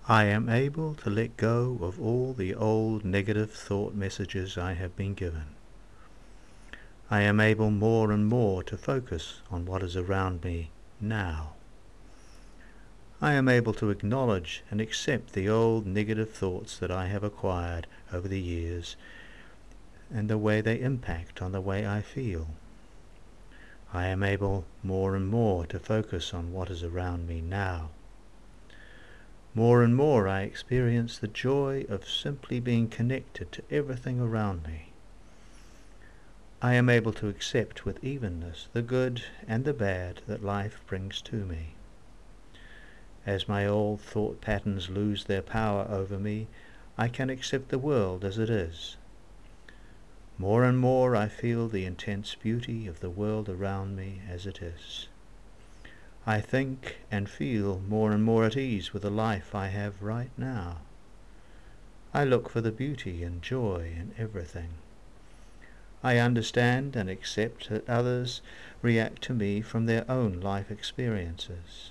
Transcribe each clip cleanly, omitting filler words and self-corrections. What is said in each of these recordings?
I am able to let go of all the old negative thought messages I have been given. I am able more and more to focus on what is around me now. I am able to acknowledge and accept the old negative thoughts that I have acquired over the years and the way they impact on the way I feel. I am able more and more to focus on what is around me now. More and more I experience the joy of simply being connected to everything around me. I am able to accept with evenness the good and the bad that life brings to me. As my old thought patterns lose their power over me, I can accept the world as it is. More and more I feel the intense beauty of the world around me as it is. I think and feel more and more at ease with the life I have right now. I look for the beauty and joy in everything. I understand and accept that others react to me from their own life experiences.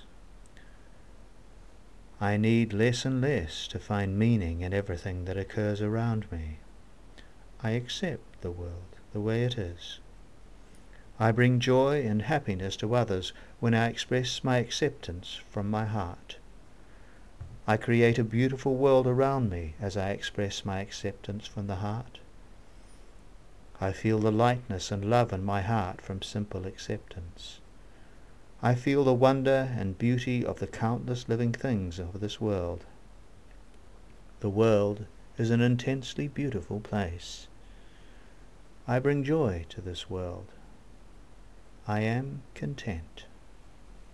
I need less and less to find meaning in everything that occurs around me. I accept the world the way it is. I bring joy and happiness to others when I express my acceptance from my heart. I create a beautiful world around me as I express my acceptance from the heart. I feel the lightness and love in my heart from simple acceptance. I feel the wonder and beauty of the countless living things of this world. The world is an intensely beautiful place. I bring joy to this world. I am content.